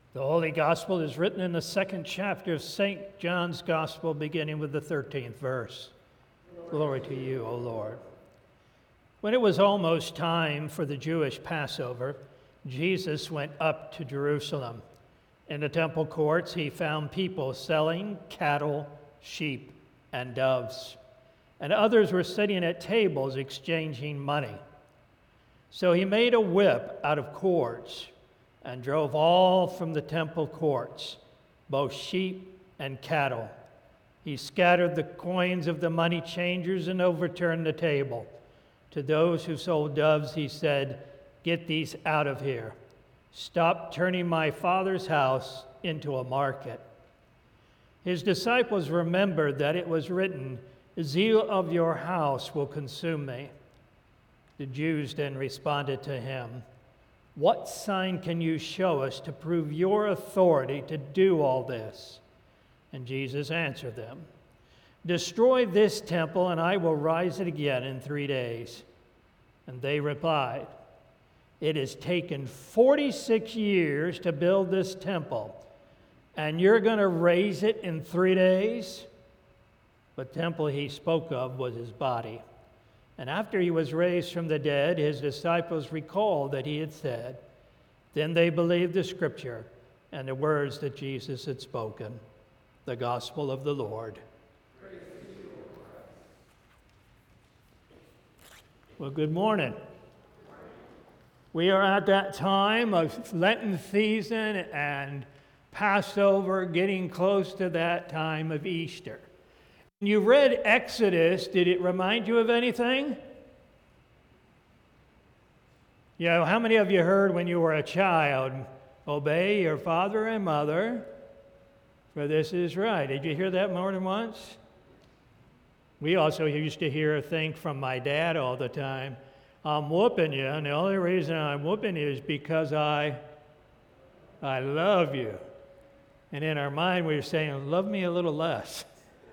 The Holy Gospel is written in the second chapter of St. John's Gospel, beginning with the 13th verse. Glory to you, O Lord. When it was almost time for the Jewish Passover, Jesus went up to Jerusalem. In the temple courts, he found people selling cattle, sheep, and doves, and others were sitting at tables exchanging money. So he made a whip out of cords and drove all from the temple courts, both sheep and cattle. He scattered the coins of the money changers and overturned the table. To those who sold doves, he said, "Get these out of here. Stop turning my Father's house into a market." His disciples remembered that it was written, "The zeal of your house will consume me." The Jews then responded to him, "What sign can you show us to prove your authority to do all this?" And Jesus answered them, "Destroy this temple, and I will rise it again in 3 days." And they replied, "It has taken 46 years to build this temple, and you're going to raise it in 3 days?" The temple he spoke of was his body. And after he was raised from the dead, his disciples recalled that he had said. Then they believed the scripture and the words that Jesus had spoken. The gospel of the Lord. Praise to you, O Christ. Well, good morning. We are at that time of Lenten season and Passover, getting close to that time of Easter. You read Exodus. Did it remind you of anything? You know, how many of you heard when you were a child, "Obey your father and mother, for this is right"? Did you hear that more than once? We also used to hear a thing from my dad all the time, "I'm whooping you, and the only reason I'm whooping you is because I love you." And in our mind, we were saying, "Love me a little less."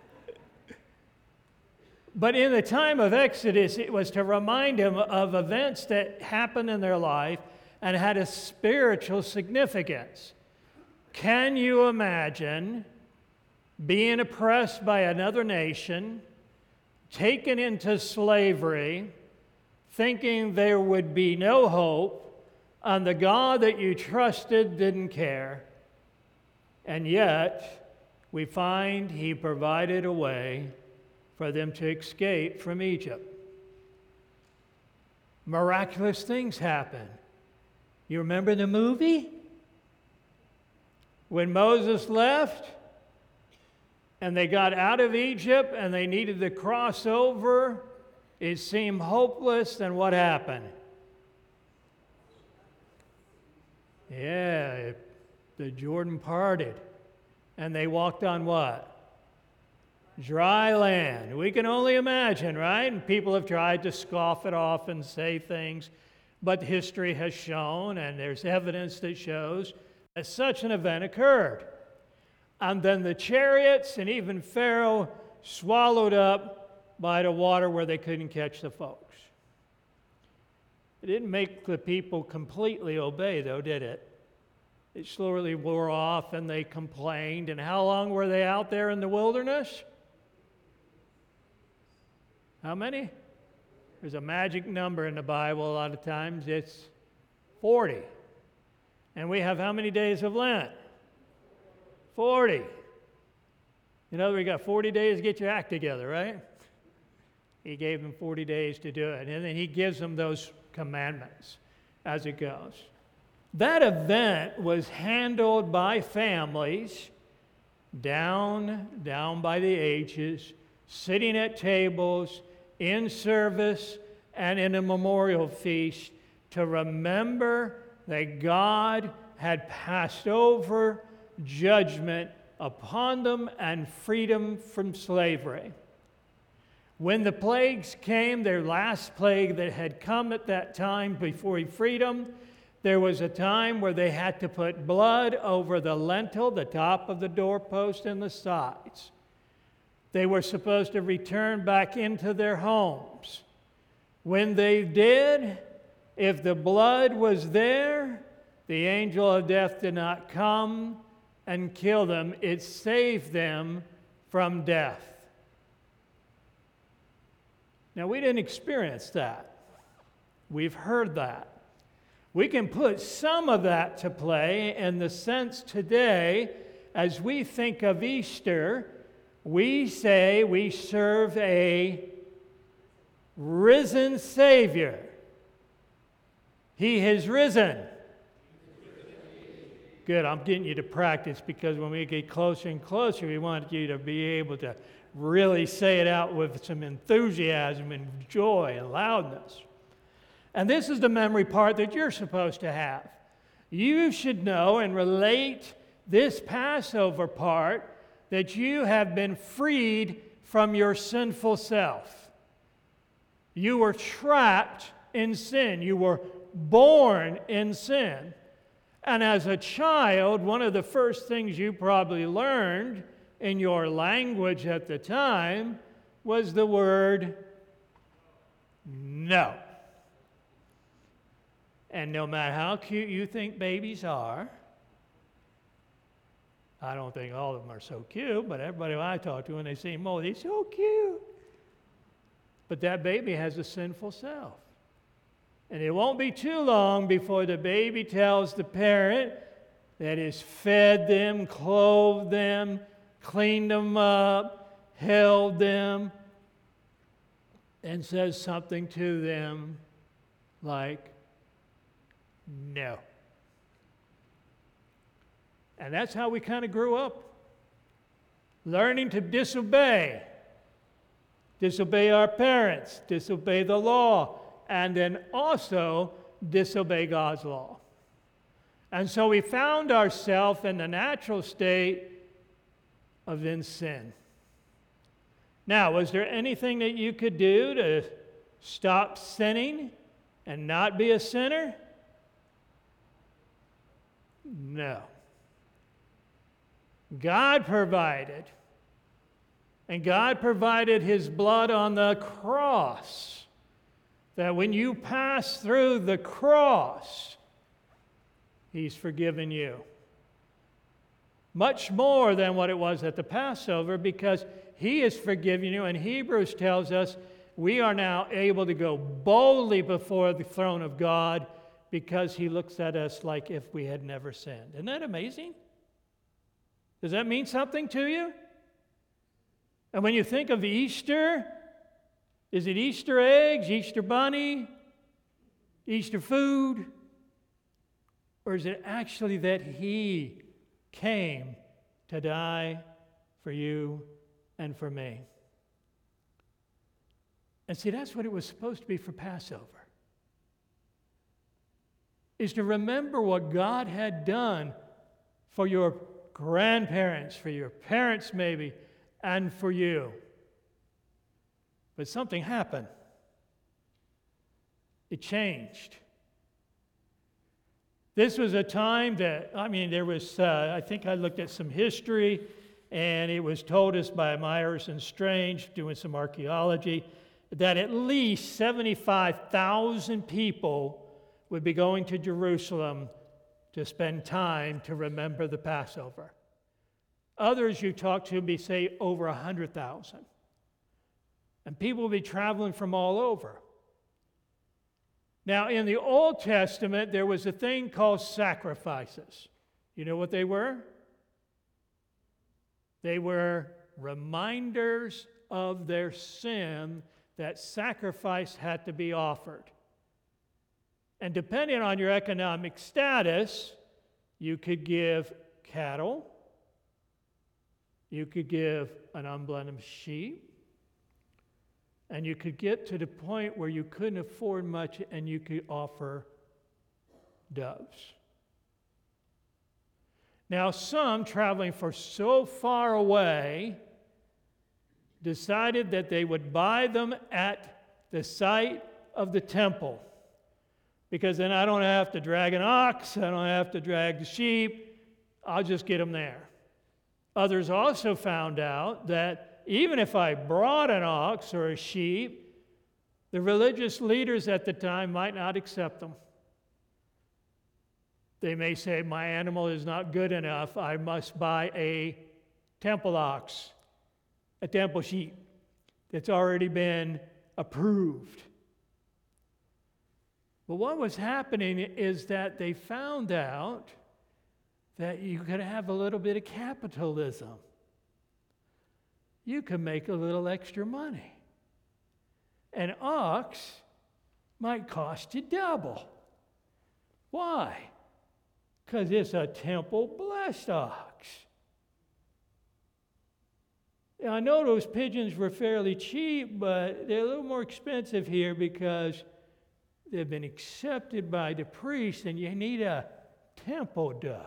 But in the time of Exodus, it was to remind them of events that happened in their life and had a spiritual significance. Can you imagine being oppressed by another nation, taken into slavery, thinking there would be no hope, and the God that you trusted didn't care? And yet, we find he provided a way for them to escape from Egypt. Miraculous things happen. You remember the movie? When Moses left and they got out of Egypt and they needed to cross over, it seemed hopeless, then what happened? Yeah, the Jordan parted and they walked on what? Dry land. We can only imagine, right? And people have tried to scoff it off and say things, but history has shown, and there's evidence that shows, that such an event occurred. And then the chariots and even Pharaoh swallowed up by the water where they couldn't catch the folks. It didn't make the people completely obey, though, did it? It slowly wore off, and they complained. And how long were they out there in the wilderness? How many? There's a magic number in the Bible a lot of times. It's 40. And we have how many days of Lent? 40. You know, we got 40 days to get your act together, right? He gave them 40 days to do it. And then he gives them those commandments as it goes. That event was handled by families down by the ages, sitting at tables, in service, and in a memorial feast to remember that God had passed over judgment upon them and freedom from slavery. When the plagues came, their last plague that had come at that time before freedom, there was a time where they had to put blood over the lintel, the top of the doorpost, and the sides. They were supposed to return back into their homes. When they did, if the blood was there, The angel of death did not come and kill them. It saved them from death. Now, we didn't experience that. We've heard that. We can put some of that to play in the sense today, as we think of Easter, we say we serve a risen Savior. He has risen. Good, I'm getting you to practice, because when we get closer and closer, we want you to be able to really say it out with some enthusiasm and joy and loudness. And this is the memory part that you're supposed to have. You should know and relate this Passover part that you have been freed from your sinful self. You were trapped in sin. You were born in sin. And as a child, one of the first things you probably learned in your language at the time was the word no. And no matter how cute you think babies are, I don't think all of them are so cute, but everybody I talk to when they see them, oh, they're so cute. But that baby has a sinful self. And it won't be too long before the baby tells the parent that has fed them, clothed them, cleaned them up, held them, and says something to them like, no. And that's how we kind of grew up, learning to disobey our parents, disobey the law, and then also disobey God's law. And so we found ourselves in the natural state of in sin. Now, was there anything that you could do to stop sinning and not be a sinner? No. God provided. And God provided His blood on the cross, that when you pass through the cross, He's forgiven you. Much more than what it was at the Passover, because He has forgiven you. And Hebrews tells us we are now able to go boldly before the throne of God because He looks at us like if we had never sinned. Isn't that amazing? Does that mean something to you? And when you think of Easter, is it Easter eggs, Easter bunny, Easter food? Or is it actually that He came to die for you and for me? And see, that's what it was supposed to be for Passover. Is to remember what God had done for your grandparents, for your parents maybe, and for you. But something happened. It changed. This was a time that, there was, I think I looked at some history, and it was told us by Myers and Strange, doing some archaeology, that at least 75,000 people would be going to Jerusalem to spend time to remember the Passover. Others you talk to may say over 100,000. And people will be traveling from all over. Now, in the Old Testament, there was a thing called sacrifices. You know what they were? They were reminders of their sin, that sacrifice had to be offered. And depending on your economic status, you could give cattle, you could give an unblemished sheep, and you could get to the point where you couldn't afford much and you could offer doves. Now, some traveling for so far away decided that they would buy them at the site of the temple, because then I don't have to drag an ox, I don't have to drag the sheep, I'll just get them there. Others also found out that even if I brought an ox or a sheep, the religious leaders at the time might not accept them. They may say, my animal is not good enough. I must buy a temple ox, a temple sheep that's already been approved. But what was happening is that they found out that you could have a little bit of capitalism. You could make a little extra money. An ox might cost you double. Why? Because it's a temple blessed ox. Now, I know those pigeons were fairly cheap, but they're a little more expensive here because they've been accepted by the priest, and you need a temple dove.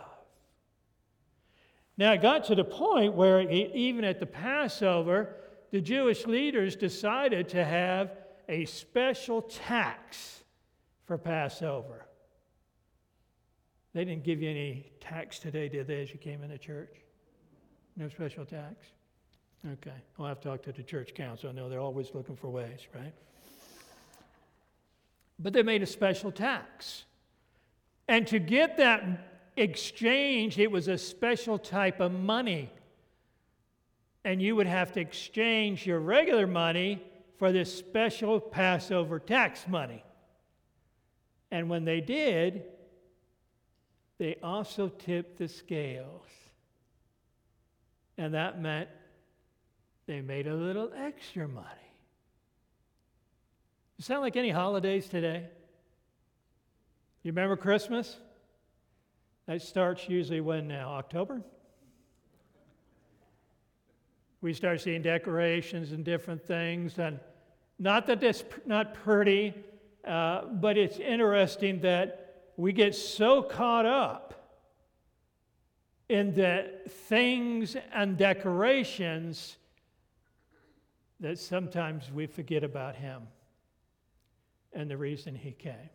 Now, it got to the point where even at the Passover, the Jewish leaders decided to have a special tax for Passover. They didn't give you any tax today, did they, as you came into church? No special tax? Okay. I'll have to talk to the church council. I know they're always looking for ways, right? But they made a special tax. And to get that exchange, it was a special type of money. And you would have to exchange your regular money for this special Passover tax money. And when they did, they also tipped the scales. And that meant they made a little extra money. Does it sound like any holidays today? You remember Christmas? That starts usually when now? October? We start seeing decorations and different things. And not that it's not pretty, but it's interesting that we get so caught up in the things and decorations that sometimes we forget about Him and the reason He came.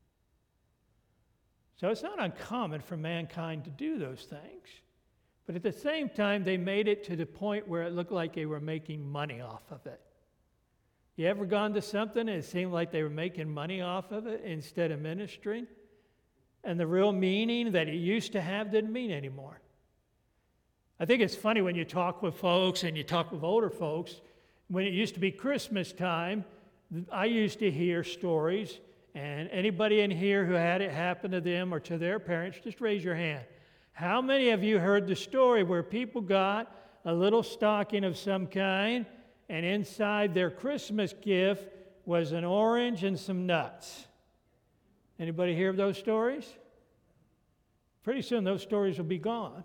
So it's not uncommon for mankind to do those things. But at the same time, they made it to the point where it looked like they were making money off of it. You ever gone to something and it seemed like they were making money off of it instead of ministering? And the real meaning that it used to have didn't mean anymore. I think it's funny when you talk with folks and you talk with older folks. When it used to be Christmas time, I used to hear stories, and anybody in here who had it happen to them or to their parents, just raise your hand. How many of you heard the story where people got a little stocking of some kind, and inside their Christmas gift was an orange and some nuts? Anybody hear of those stories? Pretty soon those stories will be gone.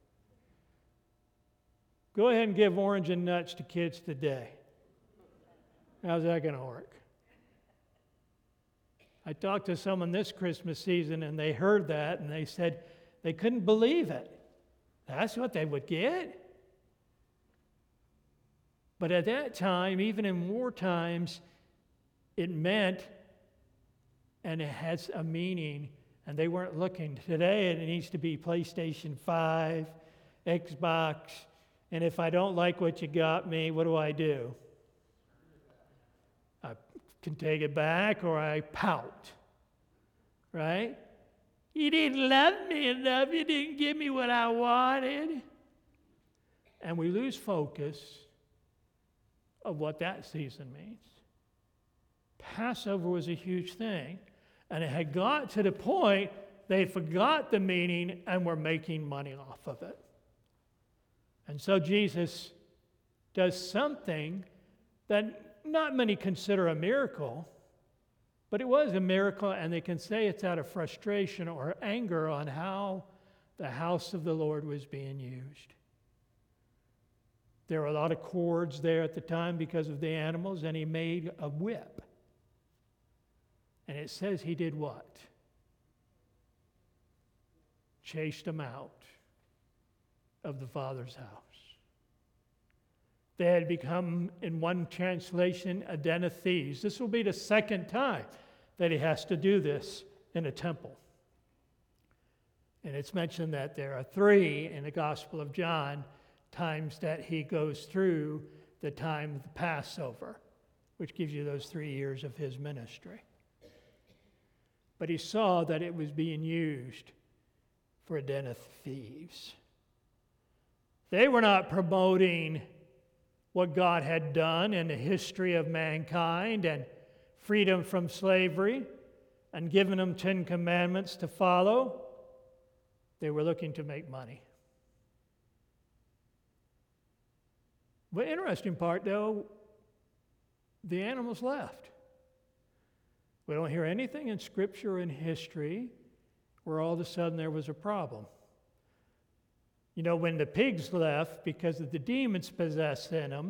Go ahead and give orange and nuts to kids today. How's that going to work? I talked to someone this Christmas season, and they heard that, and they said they couldn't believe it. That's what they would get? But at that time, even in war times, it meant, and it has a meaning, and they weren't looking. Today, it needs to be PlayStation 5, Xbox, and if I don't like what you got me, what do? I can take it back, or I pout, right? You didn't love me enough. You didn't give me what I wanted. And we lose focus of what that season means. Passover was a huge thing, and it had got to the point they forgot the meaning and were making money off of it. And so Jesus does something that not many consider a miracle, but it was a miracle, and they can say it's out of frustration or anger on how the house of the Lord was being used. There were a lot of cords there at the time because of the animals, and he made a whip. And it says he did what? Chased them out of the Father's house. They had become, in one translation, a den of thieves. This will be the second time that he has to do this in a temple. And it's mentioned that there are 3 in the Gospel of John times that he goes through the time of the Passover, which gives you those 3 years of his ministry. But he saw that it was being used for a den of thieves. They were not promoting what God had done in the history of mankind and freedom from slavery and given them 10 commandments to follow. They were looking to make money. The interesting part, though, the animals left. We don't hear anything in Scripture or in history where all of a sudden there was a problem. You know, when the pigs left because of the demons possessed in them,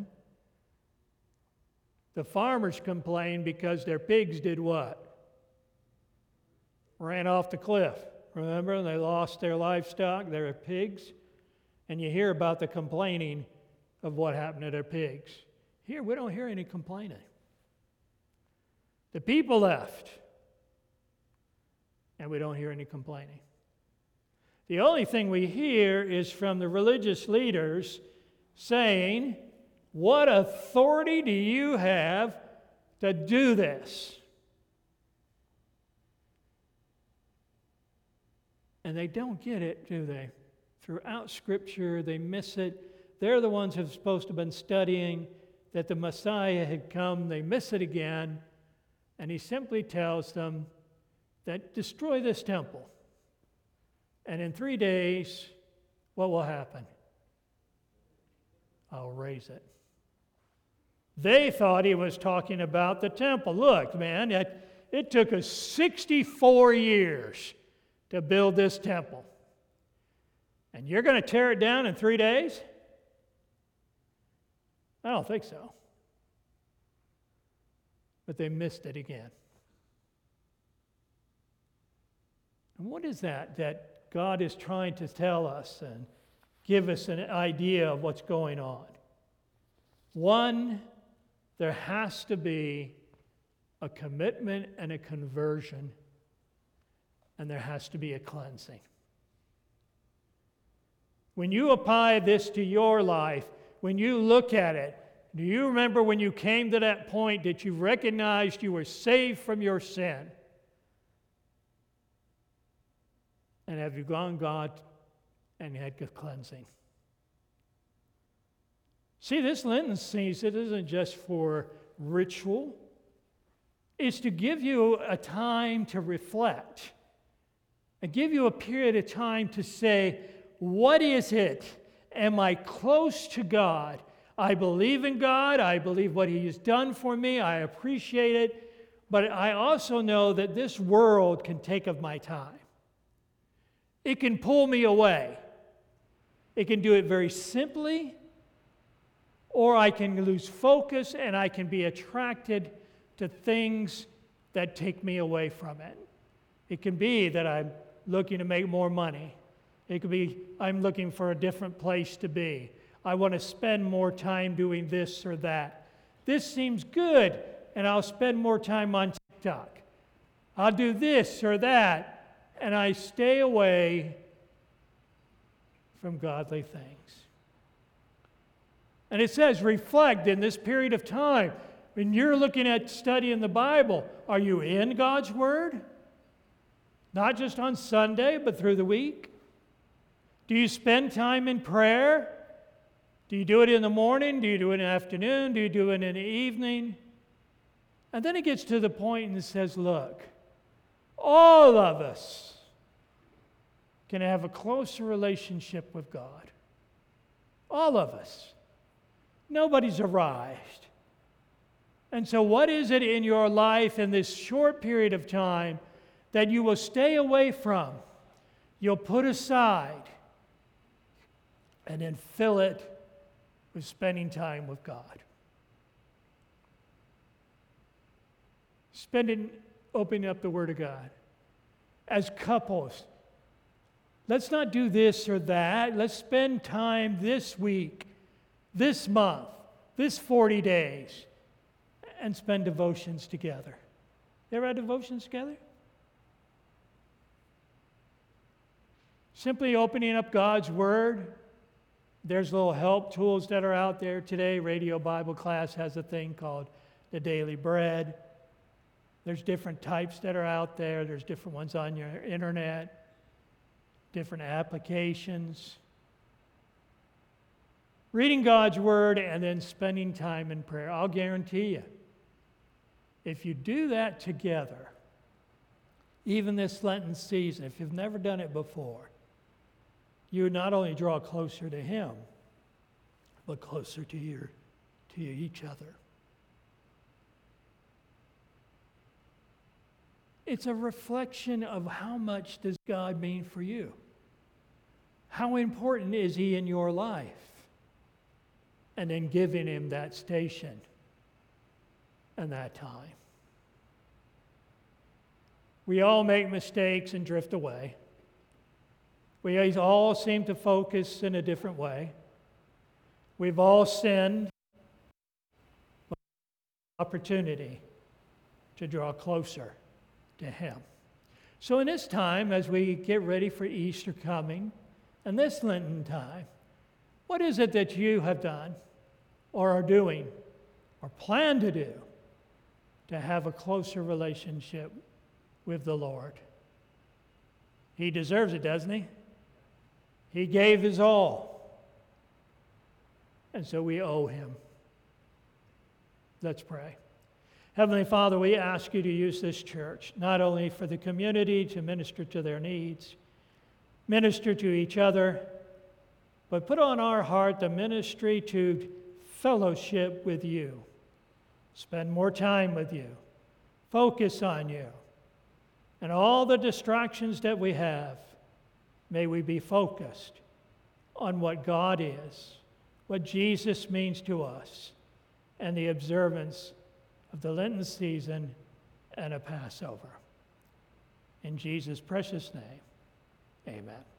the farmers complained because their pigs did what? Ran off the cliff. Remember, they lost their livestock, their pigs. And you hear about the complaining of what happened to their pigs. Here, we don't hear any complaining. The people left, and we don't hear any complaining. The only thing we hear is from the religious leaders saying, "What authority do you have to do this?" And they don't get it, do they? Throughout Scripture, they miss it. They're the ones who are supposed to have been studying that the Messiah had come. They miss it again. And he simply tells them that destroy this temple. And in 3 days, what will happen? I'll raise it. They thought he was talking about the temple. Look, man, it took us 64 years to build this temple. And you're going to tear it down in 3 days? I don't think so. But they missed it again. And what is that God is trying to tell us and give us an idea of what's going on? One, there has to be a commitment and a conversion, and there has to be a cleansing. When you apply this to your life, when you look at it, do you remember when you came to that point that you recognized you were saved from your sin? And have you gone God and had good cleansing? See, this Lenten season isn't just for ritual. It's to give you a time to reflect and give you a period of time to say, what is it? Am I close to God? I believe in God. I believe what He has done for me. I appreciate it. But I also know that this world can take of my time. It can pull me away. It can do it very simply, or I can lose focus and I can be attracted to things that take me away from it. It can be that I'm looking to make more money. It could be I'm looking for a different place to be. I want to spend more time doing this or that. This seems good, and I'll spend more time on TikTok. I'll do this or that, and I stay away from godly things. And it says, reflect in this period of time. When you're looking at studying the Bible, are you in God's Word? Not just on Sunday, but through the week? Do you spend time in prayer? Do you do it in the morning? Do you do it in the afternoon? Do you do it in the evening? And then it gets to the point and it says, look, all of us can have a closer relationship with God. All of us. Nobody's arrived. And so what is it in your life in this short period of time that you will stay away from? You'll put aside and then fill it with spending time with God. Opening up the Word of God. As couples, let's not do this or that. Let's spend time this week, this month, this 40 days, and spend devotions together. You ever had devotions together? Simply opening up God's Word. There's little help tools that are out there today. Radio Bible Class has a thing called the Daily Bread. There's different types that are out there. There's different ones on your internet. different applications, reading God's Word, and then spending time in prayer. I'll guarantee you, if you do that together, even this Lenten season, if you've never done it before, you would not only draw closer to Him, but closer to each other. It's a reflection of how much does God mean for you? How important is He in your life? And then giving Him that station and that time. We all make mistakes and drift away. We all seem to focus in a different way. We've all sinned. Opportunity to draw closer to Him. So in this time, as we get ready for Easter coming, and this Lenten time, what is it that you have done, or are doing, or plan to do, to have a closer relationship with the Lord? He deserves it, doesn't He? He gave His all. And so we owe Him. Let's pray. Heavenly Father, we ask You to use this church, not only for the community to minister to their needs, minister to each other, but put on our heart the ministry to fellowship with You, spend more time with You, focus on You, and all the distractions that we have, may we be focused on what God is, what Jesus means to us, and the observance of the Lenten season and a Passover. In Jesus' precious name, amen.